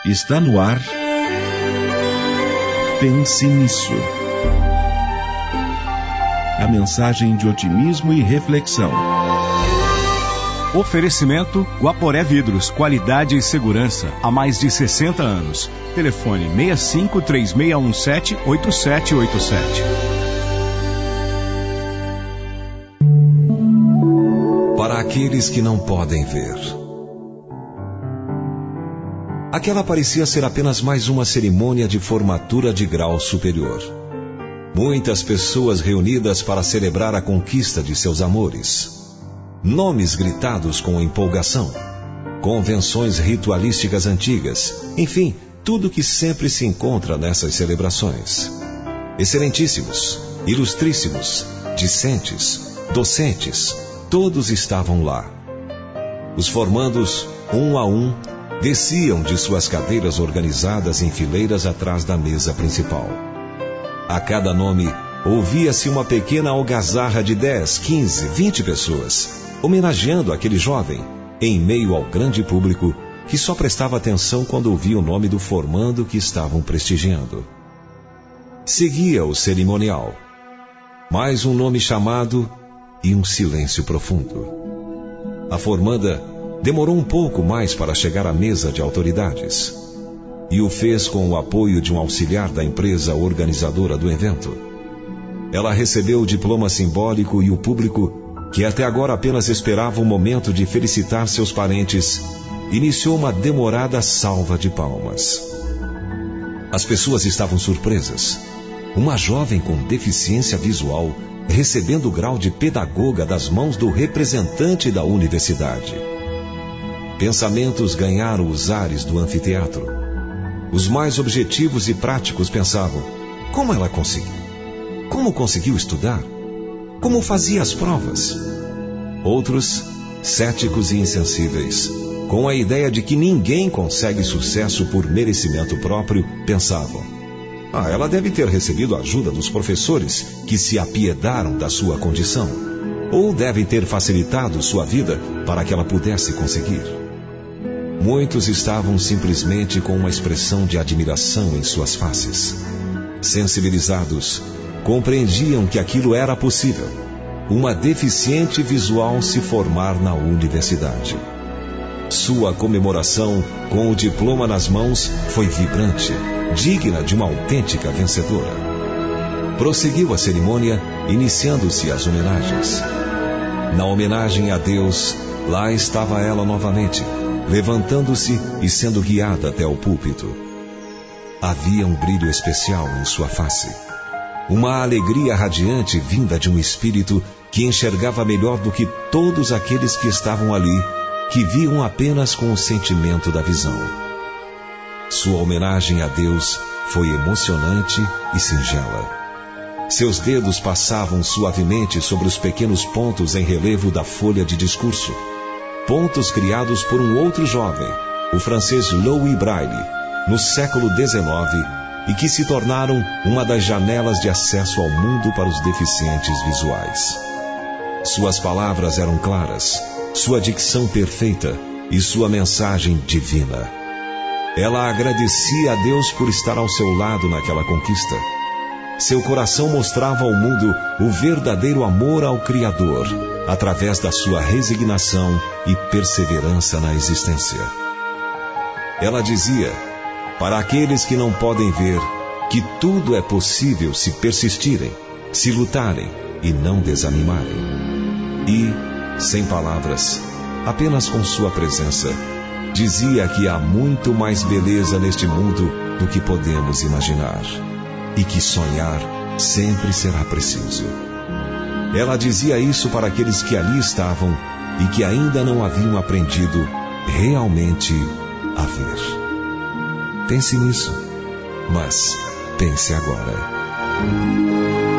Está no ar. Pense nisso. A mensagem de otimismo e reflexão. Oferecimento Guaporé Vidros, qualidade e segurança há mais de 60 anos. Telefone 65-3617-8787. Para aqueles que não podem ver. Aquela parecia ser apenas mais uma cerimônia de formatura de grau superior. Muitas pessoas reunidas para celebrar a conquista de seus amores. Nomes gritados com empolgação. Convenções ritualísticas antigas. Enfim, tudo que sempre se encontra nessas celebrações. Excelentíssimos, ilustríssimos, discentes, docentes, todos estavam lá. Os formandos, um a um, desciam de suas cadeiras organizadas em fileiras atrás da mesa principal. A cada nome, ouvia-se uma pequena algazarra de 10, 15, 20 pessoas, homenageando aquele jovem, em meio ao grande público que só prestava atenção quando ouvia o nome do formando que estavam prestigiando. Seguia o cerimonial. Mais um nome chamado e um silêncio profundo. A formanda demorou um pouco mais para chegar à mesa de autoridades. E o fez com o apoio de um auxiliar da empresa organizadora do evento. Ela recebeu o diploma simbólico e o público, que até agora apenas esperava o momento de felicitar seus parentes, iniciou uma demorada salva de palmas. As pessoas estavam surpresas. Uma jovem com deficiência visual recebendo o grau de pedagoga das mãos do representante da universidade. Pensamentos ganharam os ares do anfiteatro. Os mais objetivos e práticos pensavam: como ela conseguiu? Como conseguiu estudar? Como fazia as provas? Outros, céticos e insensíveis, com a ideia de que ninguém consegue sucesso por merecimento próprio, pensavam: ela deve ter recebido a ajuda dos professores que se apiedaram da sua condição, ou devem ter facilitado sua vida para que ela pudesse conseguir. Muitos estavam simplesmente com uma expressão de admiração em suas faces. Sensibilizados, compreendiam que aquilo era possível. Uma deficiente visual se formar na universidade. Sua comemoração, com o diploma nas mãos, foi vibrante, digna de uma autêntica vencedora. Prosseguiu a cerimônia, iniciando-se as homenagens. Na homenagem a Deus, lá estava ela novamente, levantando-se e sendo guiada até o púlpito. Havia um brilho especial em sua face. Uma alegria radiante vinda de um espírito que enxergava melhor do que todos aqueles que estavam ali, que viam apenas com o sentimento da visão. Sua homenagem a Deus foi emocionante e singela. Seus dedos passavam suavemente sobre os pequenos pontos em relevo da folha de discurso. Pontos criados por um outro jovem, o francês Louis Braille, no século XIX, e que se tornaram uma das janelas de acesso ao mundo para os deficientes visuais. Suas palavras eram claras, sua dicção perfeita e sua mensagem divina. Ela agradecia a Deus por estar ao seu lado naquela conquista. Seu coração mostrava ao mundo o verdadeiro amor ao Criador, através da sua resignação e perseverança na existência. Ela dizia, para aqueles que não podem ver, que tudo é possível se persistirem, se lutarem e não desanimarem. E, sem palavras, apenas com sua presença, dizia que há muito mais beleza neste mundo do que podemos imaginar, e que sonhar sempre será preciso. Ela dizia isso para aqueles que ali estavam e que ainda não haviam aprendido realmente a ver. Pense nisso, mas pense agora.